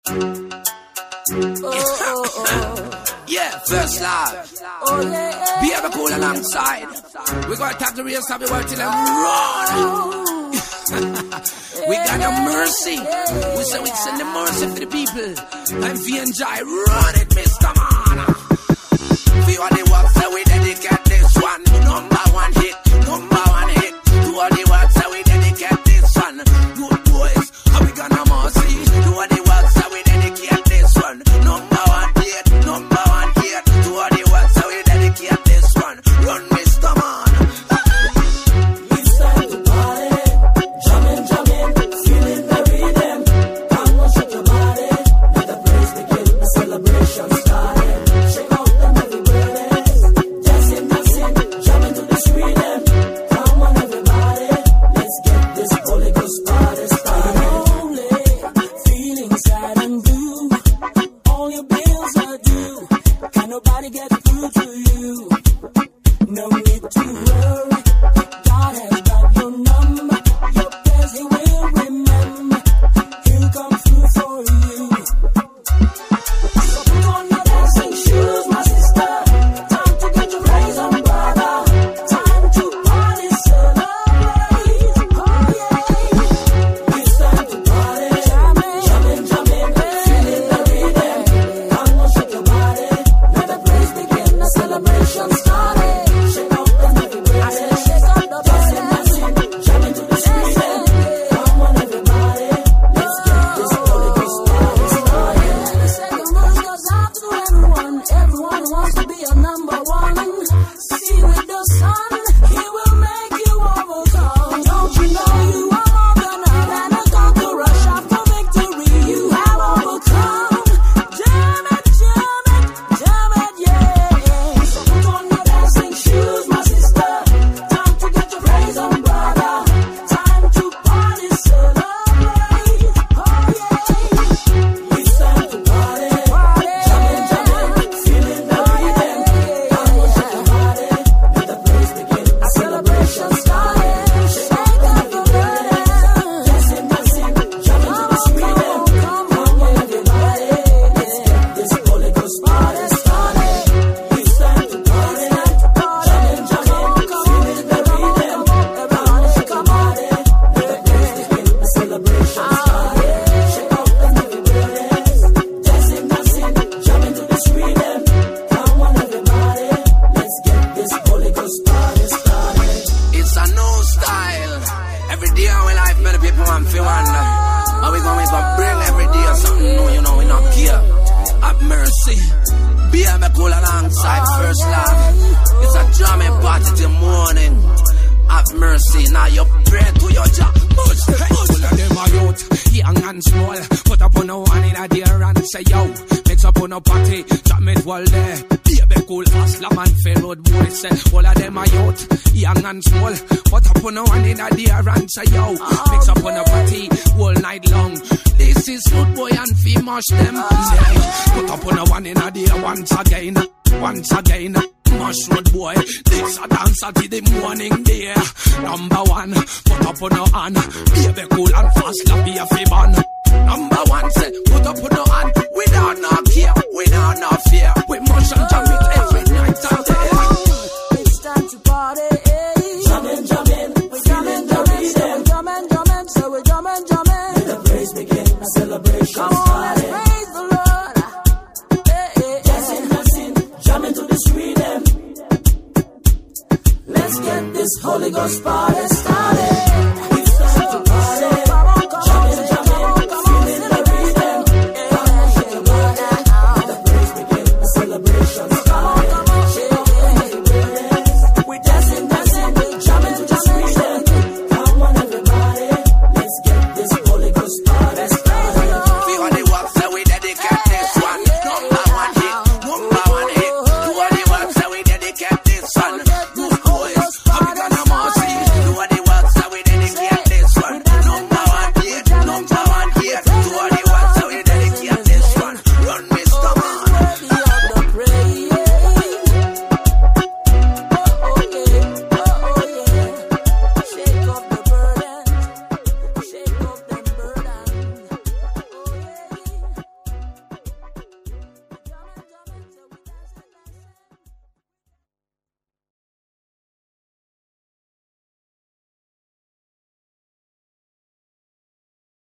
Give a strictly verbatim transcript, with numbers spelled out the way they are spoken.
Yeah, first love. Oh, yeah. Be ever cool alongside. We're going to tap the real stop the world till I'm run. We got no mercy. We say we send the mercy for the people. And V and J, run it, Mister Man. Feel what they work, so we dedicate this one. Number one hit, number one hit. Do what they work, so we dedicate this one. Good boys, how we gonna mercy? Do what they work, so we dedicate this one. Number one hit, number one hit. Do what they work, so we dedicate this one. Run, Mister Man. It's time to party, jamming, jamming, feeling the rhythm. Come on, shake your body, let the praise begin, the celebration started. Shake out them heavy burdens, dancing, dancing, jamming to this rhythm. Come on, everybody, let's get this Holy Ghost party started. Lonely, feeling sad and blue, all your bills are due. Can nobody get through to you? No need to worry, God has got your number. Your prayers He will remember. He'll come through for you. So put on your dancing shoes, my sister. Time to get your praise on, brother. Time to party, celebrate. Oh yeah, it's time to party, jamming, jamming, jamming, feeling the rhythm. Come on, shake your body, let the praise begin, the celebration started. Shake out the heavy burdens, dancing, dancing, jamming to this rhythm. Come on, everybody, let's get this Holy Ghost party started. The second verse goes out to everyone. Everyone wants to be a number one. See with the sun, He will make you overcome. Don't you know you are more than a man, a conqueror, shout for victory. You have overcome. Jam it, jam it, jam it, yeah. So put on your dancing shoes, my sister. Time to get your praise on, brother. Time to party, celebrate. Oh yeah, it's time to party, jamming, jamming, feeling the rhythm. Come on, shake your body, let the praise begin, a celebration started. Shake out the heavy burdens, dancing, dancing, jamming to this rhythm. Come on, everybody, let's get this Holy Ghost party started. It's time to party, jamming, jamming, feeling the rhythm. Come on, shake your body, let the praise begin, a celebration started. Shake out the heavy burdens, dancing, dancing, jamming to this rhythm. Come on, everybody, let's get this Holy Ghost party started. It's a new style. Every day in our life, many people want to wonder how we gonna make a bring every day something new, you know, we not care. Have mercy. Be ever cool alongside first love. It's a drumming party till morning. Have mercy. Now you pray to your job. Push, push. All of them are youth, young and small. Put up on a one in a dear and say yo. Mix up on a party, jam it while there. Baby cool, Aslam and fair road boys say. All of them are youth, young and small. Put up on a one in a dear and say yo. Mix up on a party all night long. This is Road Boy and Fee mash them. Say, put up on a one in a dear once again, once again. Mash Road Boy, this a dance till the morning dear. Number one, put up on a hand. Baby cool and fast, la be a fiban. Number one, say, put up on a hand. Without no care, without no fear. We mash and jam it every night and day. It's time to party. Jamming, jamming, We're jamming, jamming, so we're jamming, jamming, so we're jamming, jamming. let the praise begin, a celebration Come on, let's started. praise the Lord. Hey, hey, Dancing, hey. dancing, jamming to this rhythm. Let's get this Holy Ghost party